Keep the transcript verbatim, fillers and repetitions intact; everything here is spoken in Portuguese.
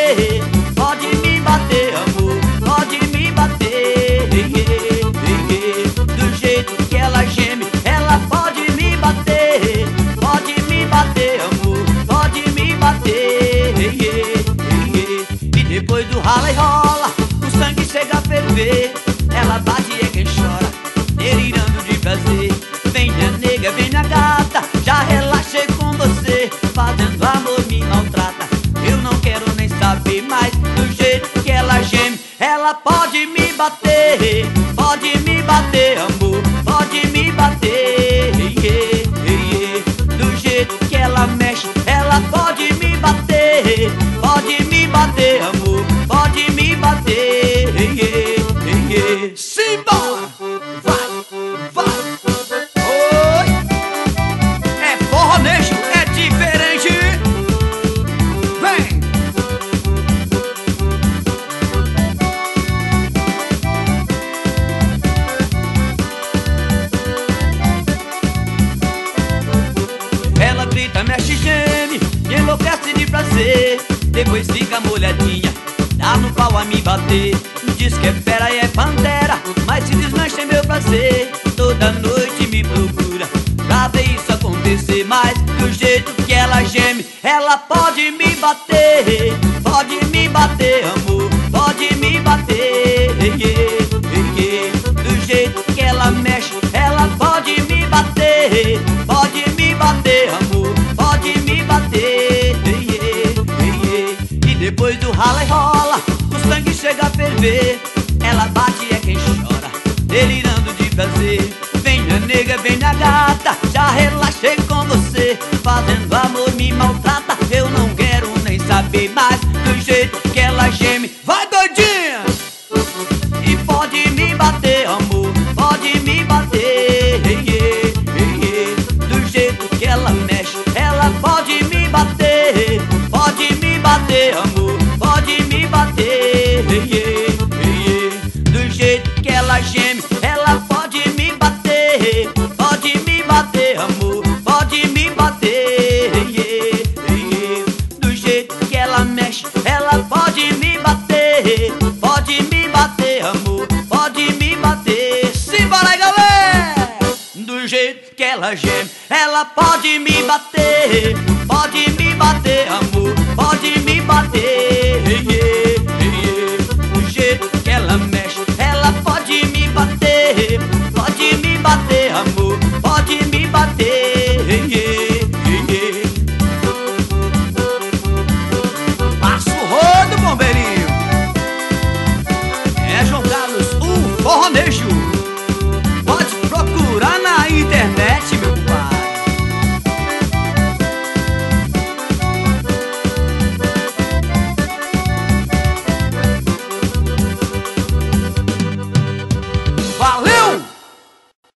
bater, pode me bater, amor, pode me bater. Do jeito que ela geme, ela pode me bater, pode me bater, amor, pode me bater. E depois do rala e rola, o sangue chega a ferver, ela bate e é quem chora, delirando de prazer. Vem minha nega, vem minha gata, já relaxei com você, fazendo amor me maltrata. Eu não quero nem saber mais, do jeito que ela geme, ela pode me bater, pode me bater, amor, pode me bater. Do jeito que ela mexe, ela pode me bater, pode me bater, amor, pode me bater. Simbora! Vai, vai! Oi! É forronejo, é diferente! Vem! Ela grita, mexe, geme, me enlouquece de prazer. Depois fica molhadinha, dá no pau a me bater. Diz que é fera e é pantera, mas se desmancha em meu prazer. Toda noite me procura pra ver isso acontecer, mas do jeito que ela geme, ela pode me bater, pode me bater, amor, pode me bater. Do jeito que ela mexe, ela pode me bater, pode me bater, amor, pode me bater. E depois do rala e rola, o sangue chega a ferver, ela bate e é quem chora, delirando de prazer. Vem minha nega, vem minha gata, já relaxei com você, fazendo amor me maltrata. Eu não quero nem saber mais, do jeito que ela geme, vai doidinha! E pode me bater, amor, pode me bater. Do jeito que ela mexe, ela pode me bater, pode me bater, amor, pode me bater. Do jeito que ela geme, ela pode me bater, pode me bater, amor, pode me bater. Do jeito que ela mexe, ela pode me bater, pode me bater, amor, pode me bater. Simbora aí, galera! Do jeito que ela geme, ela pode me bater, pode me bater, amor, pode me bater.